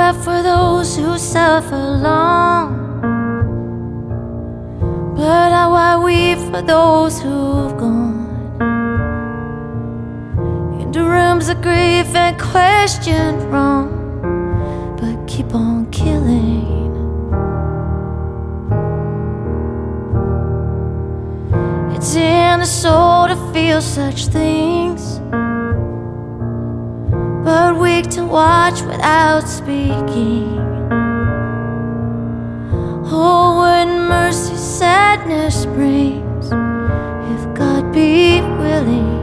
cry for those who suffer long, but how I weep for those who've gone into rooms of grief and questioned wrong, but keep on killing. It's in the soul to feel such things, but weak to watch without speaking. Oh, what mercy sadness brings, if God be willing.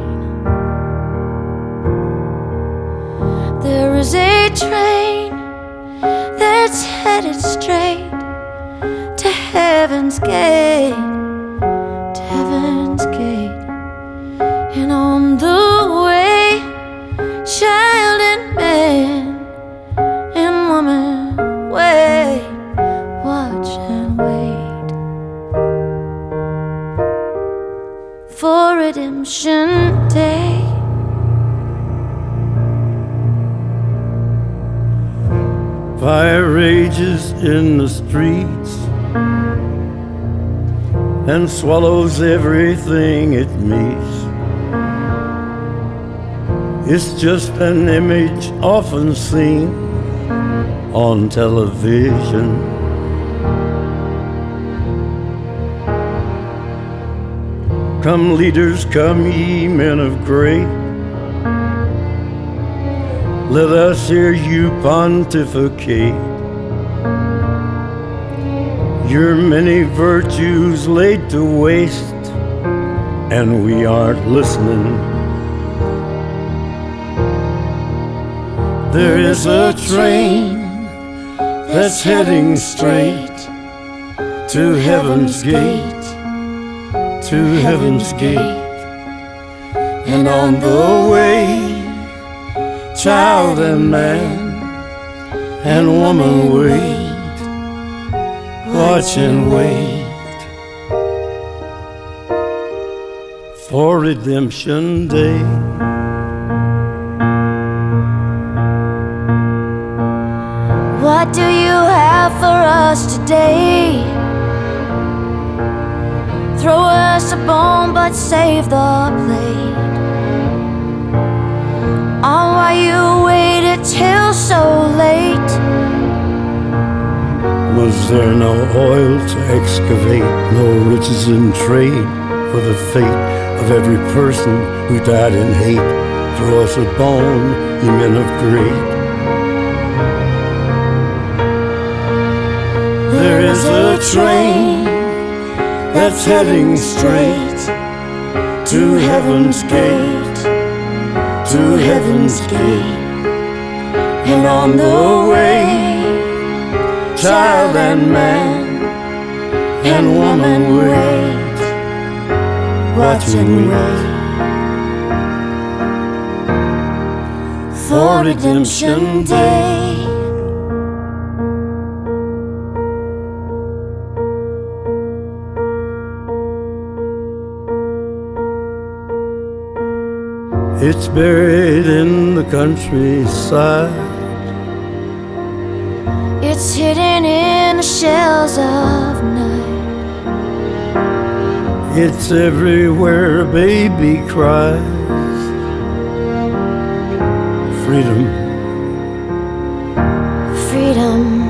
There is a train that's headed straight to heaven's gate, to heaven's gate. And on the way, child and man and woman wait, watch and wait for redemption day. Fire rages in the streets and swallows everything it meets. It's just an image often seen on television. Come leaders, come ye men of great, let us hear you pontificate. Your many virtues laid to waste, and we aren't listening. There is a train that's heading straight to heaven's gate, to heaven's gate. And on the way, child and man and woman wait, watch and wait for redemption day. What do you have for us today? Throw us a bone but save the plate. Oh, why you waited till so late? Was there no oil to excavate, no riches in trade for the fate of every person who died in hate? Throw us a bone, ye men of great. There is a train that's heading straight to heaven's gate, to heaven's gate. And on the way, child and man and woman wait, watch and wait for redemption day. It's buried in the countryside. It's hidden in the shells of night. It's everywhere a baby cries. Freedom, freedom.